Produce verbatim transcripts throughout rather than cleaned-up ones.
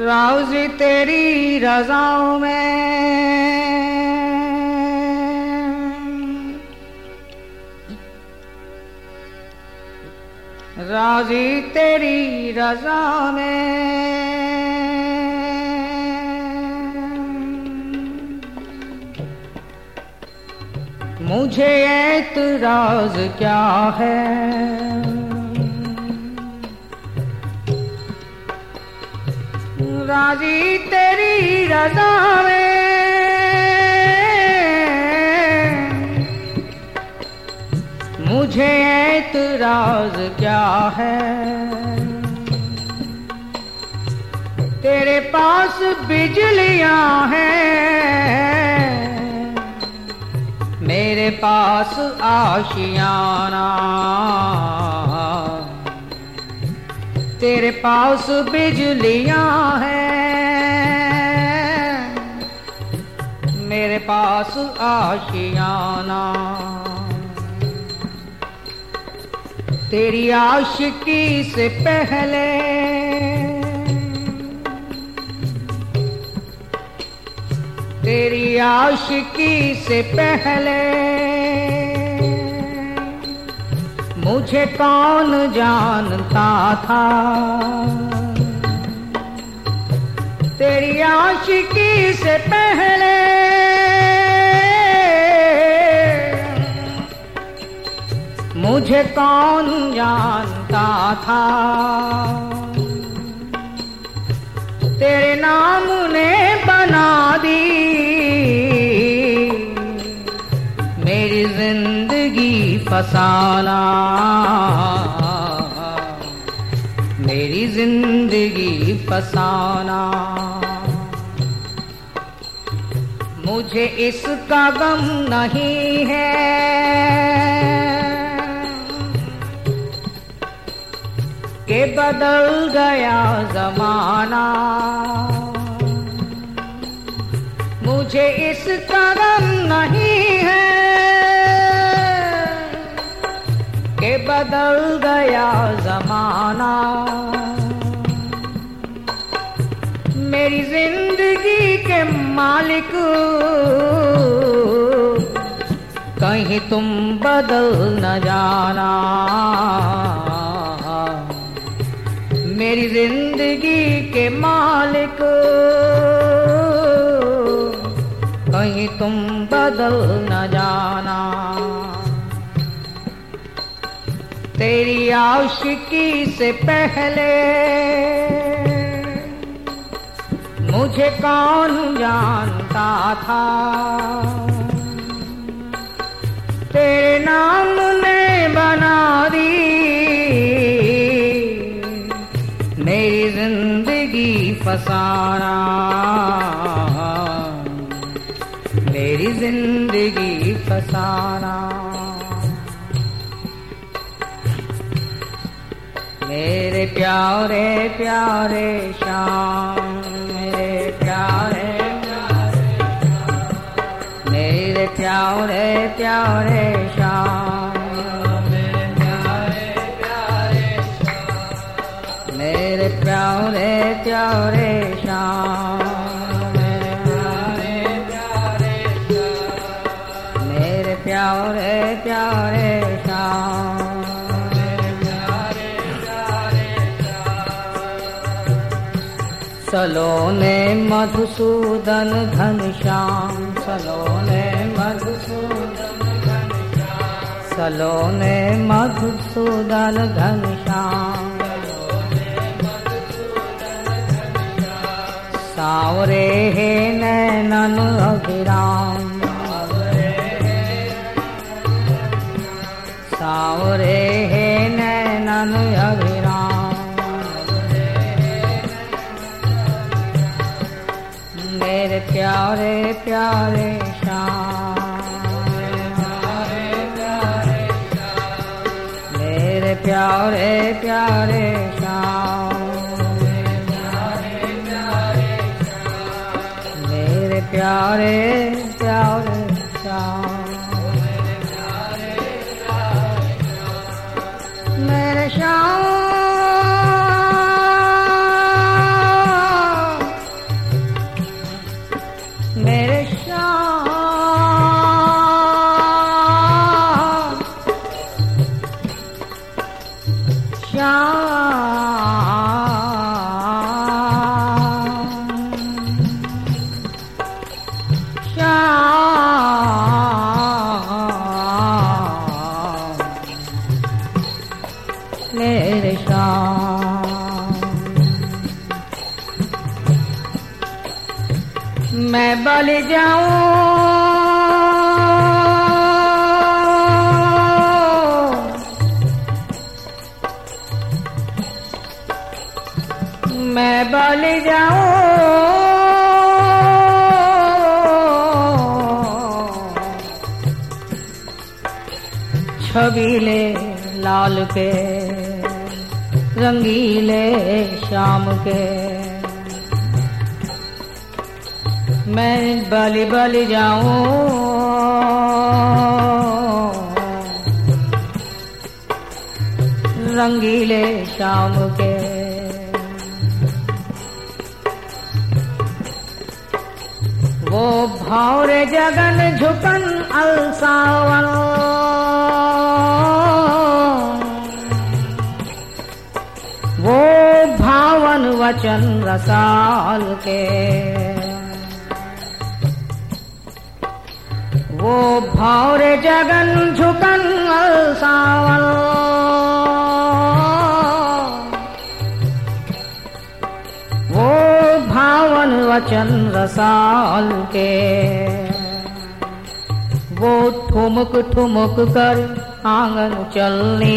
राज़ी तेरी रज़ाओं में, राज़ी तेरी रज़ा में, मुझे एतराज़ क्या है। राज़ी तेरी रज़ा में, मुझे एतराज़ क्या है। तेरे पास बिजलियां हैं, मेरे पास आशियाना। तेरे पास बिजलियां हैं, मेरे पास आशियाना। तेरी आशिकी से पहले तेरी आशिकी से पहले मुझे कौन जानता था। तेरी आशिकी से पहले मुझे कौन जानता था। तेरे नाम ने बना दी मेरी जिंदगी फसाना, मेरी जिंदगी फसाना। मुझे इसका गम नहीं है कि बदल गया ज़माना। मुझे इसका गम नहीं है कि बदल गया ज़माना। मेरी जिंदगी के मालिक कहीं तुम बदल न जाना। मेरी जिंदगी के मालिक कहीं तुम बदल न जाना। तेरी आशिकी से पहले मुझे कौन जानता था। तेरे नाम ने बना दी मेरी जिंदगी फसाना, मेरी जिंदगी फसाना। मेरे प्यारे प्यारे शाम, मेरे प्यारे प्यारे शाम, मेरे प्यारे प्यारे शाम, मेरे प्यारे प्यारे शाम, मेरे प्यारे प्यारे शाम, मेरे प्यारे प्यारे शाम। सलोने मधुसूदन घनश्याम, सलोने मधुसूदन घनश्याम, सलोने मधुसूदन घनश्याम। सावरे हे नैनन अभिराम, सावरे हे नैनन अभिराम। मेरे प्यारे प्यारे श्याम, मेरे प्यारे प्यारे श्याम, मेरे प्यारे प्यारे श्याम, मेरे श्याम, छबीले लाल के रंगीले शाम के मैं बलि बलि जाऊं रंगीले शाम के वो भावरे जगन झुकन अलसावन वो भावन वचन रसाल के वो भावरे जगन झुकन अलसावन वो भावन वचन रसाल के वो ठुमक ठुमक कर आंगन चलने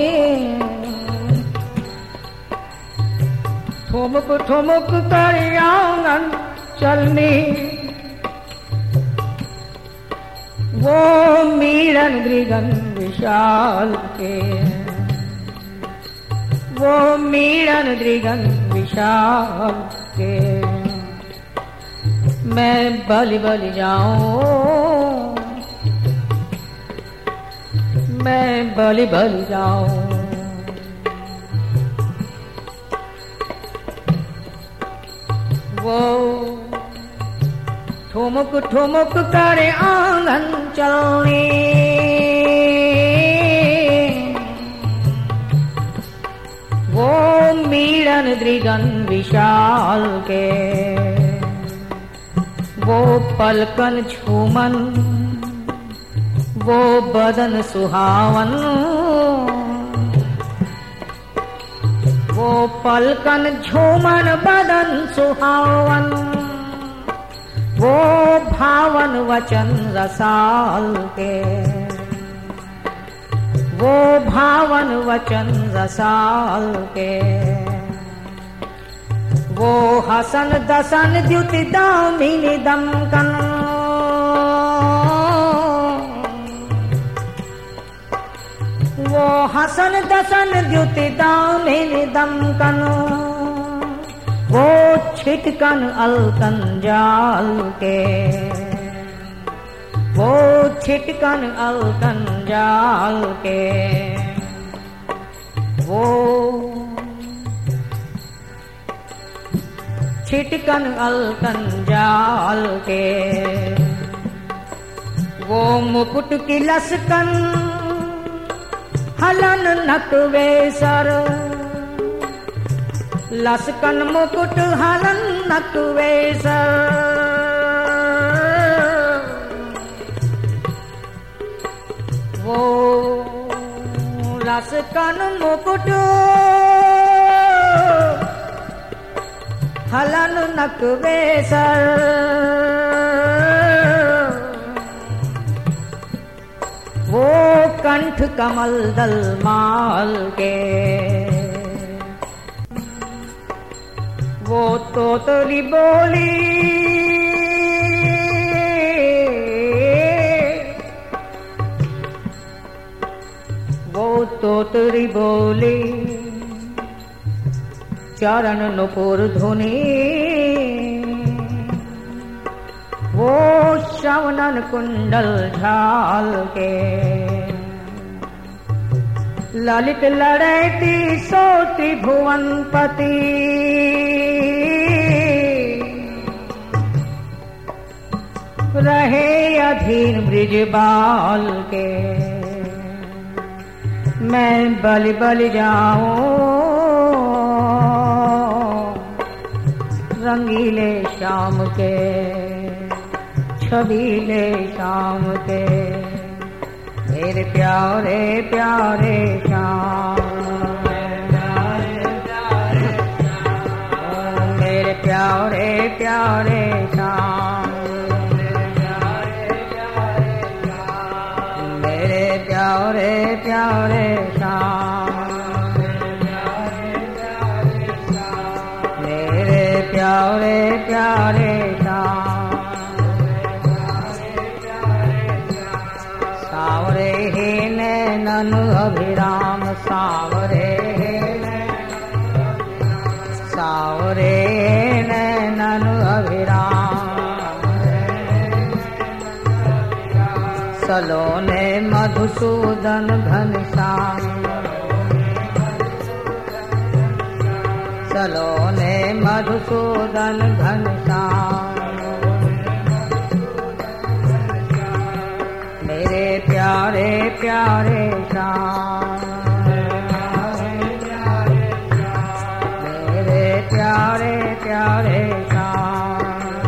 ठुमक ठुमक कर आंगन चलने वो मीरन गृगन विशाल के वो मीरन गृगन विशाल के मैं बलि बलि जाऊं मैं बलि बलि जाऊं वो ठुमक ठुमक कर आंगन चलने वो मीरन दृगन विशाल के वो पलकन झूमन वो बदन सुहावन वो पलकन झूमन बदन सुहावन वो भावन वचन रसाल के वो भावन वचन रसाल के वो हसन दसन द्युति दामिनी दमकन वो हसन दसन द्युति दामिनी दमकन वो छिटकन अलकन जाल के वो छिटकन अलकन जाल के वो छिटकन अलकन जाल के वो मुकुट की लसकन हलन नकवे सर लसकन मुकुट हलन नकवे सर वो लसकन मुकुट हलन नकवे सर वो कंठ कमल दल माल के वो तोतली बोली वो तोतली बोली चरण नुपुर धुनी वो श्रवणन कुंडल झाल के ललित लड़ैती सोती भुवनपति रहे अधीन ब्रिजबाल के मैं बलि बलि जाऊं रंगीले शाम के छबीले शाम के मेरे प्यारे प्यारे श्याम मेरे प्यारे प्यारे श्याम मेरे प्यारे प्यारे श्याम मेरे प्यारे प्यारे श्याम सावरे ही नैना नैनन अभिराम सावरे सावरे नैनन अभिराम सलोने मधुसूदन घनश्याम सलोने मधुसूदन घनश्याम मेरे प्यारे प्यारे श्याम मेरे प्यारे प्यारे श्याम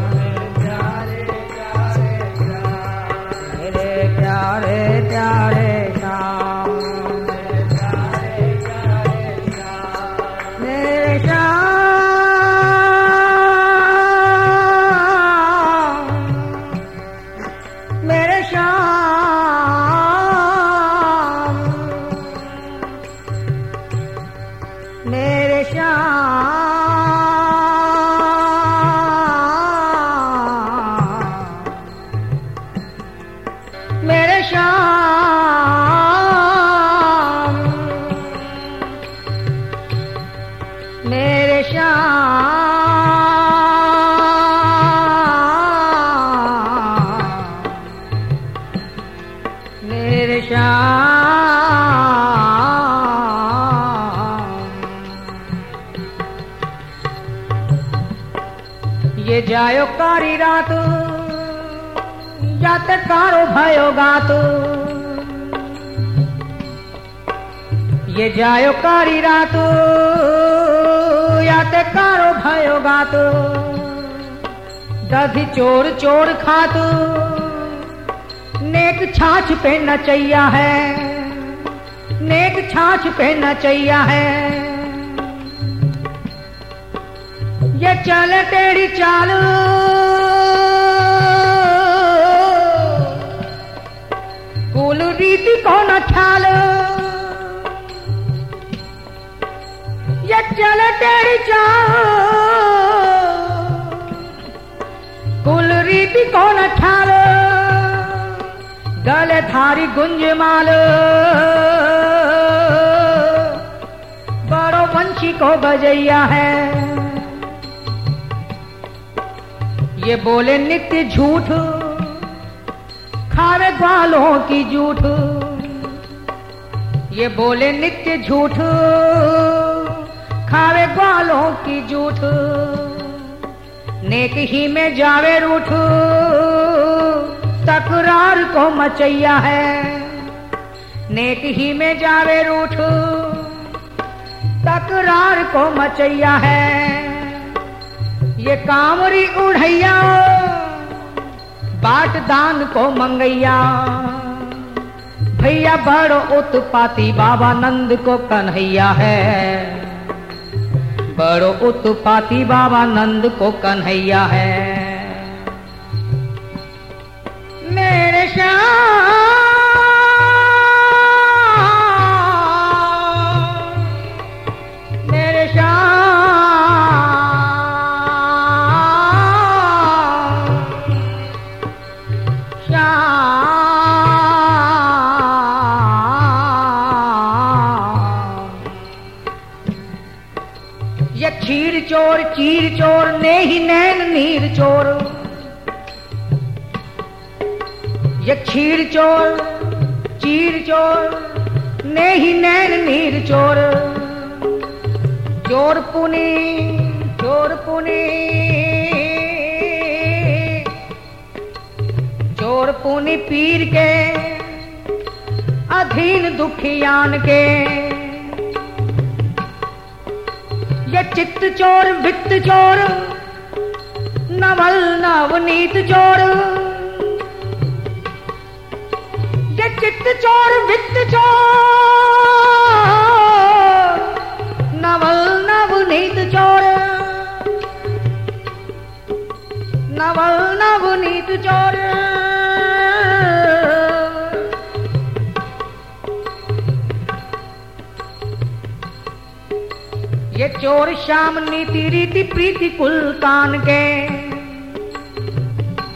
मेरे प्यारे प्यारे श्याम मेरे श्याम मेरे श्याम मेरे श्याम मेरे श्याम मेरे श्याम मेरे श्याम ये जायो कारी रात जाते कारो भयो गात ये जायो कारी रात याते कारो भयो गात दधी चोर चोर खात नेक छाछ पे नचैया है नेक छाछ पे नचैया है ये चले तेरी चाल कुल रीति को न ख्याल ये चले तेरी चाल कुल रीति को न ख्याल गले थारी गुंज माल बड़ो पंछी को बजैया है ये बोले नित्य झूठ खावे ग्वालों की झूठ ये बोले नित्य झूठ खावे ग्वालों की झूठ नेक ही में जावे रूठ तकरार को मचैया है नेक ही में जावे रूठ तकरार को मचैया है ये कामरी उड़ैया बाट दान को मंगैया भैया बड़ो उत्पाती बाबा नंद को कन्हैया है बड़ो उत्पाती बाबा नंद को कन्हैया है मेरे श्याम मेरे श्याम श्याम ये क्षीर चोर चीर चोर ने ही नैन नीर चोर ये क्षीर चोर चीर चोर ने ही नैन नीर चोर चोर पुनी चोर पुनी चोर पुनी पीर के अधीन दुखियान के ये चित्त चोर वित्त चोर नवल नवनीत चोर ये चित्त चोर वित्त चोर नवल नवनीत चोर नवल नवनीत चोर ये चोर श्याम नीति रीति प्रीति कुल कान के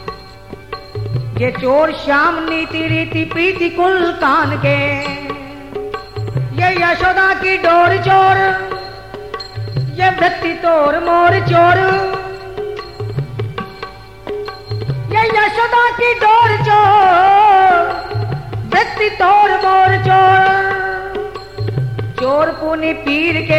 ये चोर श्याम नीति रीति प्रीति कुल कान के ये यशोदा की डोर चोर, ये वृत्ति तोर मोर चोर, ये यशोदा की डोर चोर, वृत्ति तोर मोर चोर, चोर पुनि पीर के,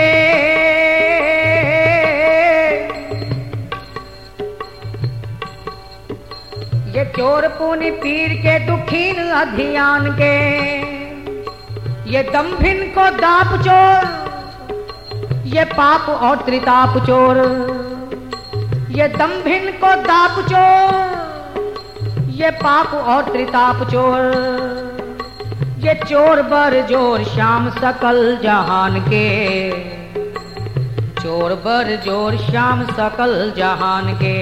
ये चोर पुनि पीर के दुखीन अभियान के, ये दम्भिन को दाप चोर, ये पाप और त्रिताप चोर, ये दम्भिन को दाप चोर, ये पाप और त्रिताप चोर, ये चोर बर जोर श्याम सकल जहान के, चोर बर जोर श्याम सकल जहान के,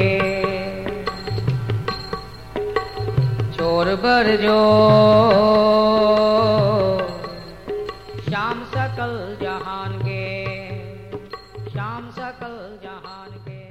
चोर बर जोर श्याम सकल जहान के, श्याम सकल जहान के।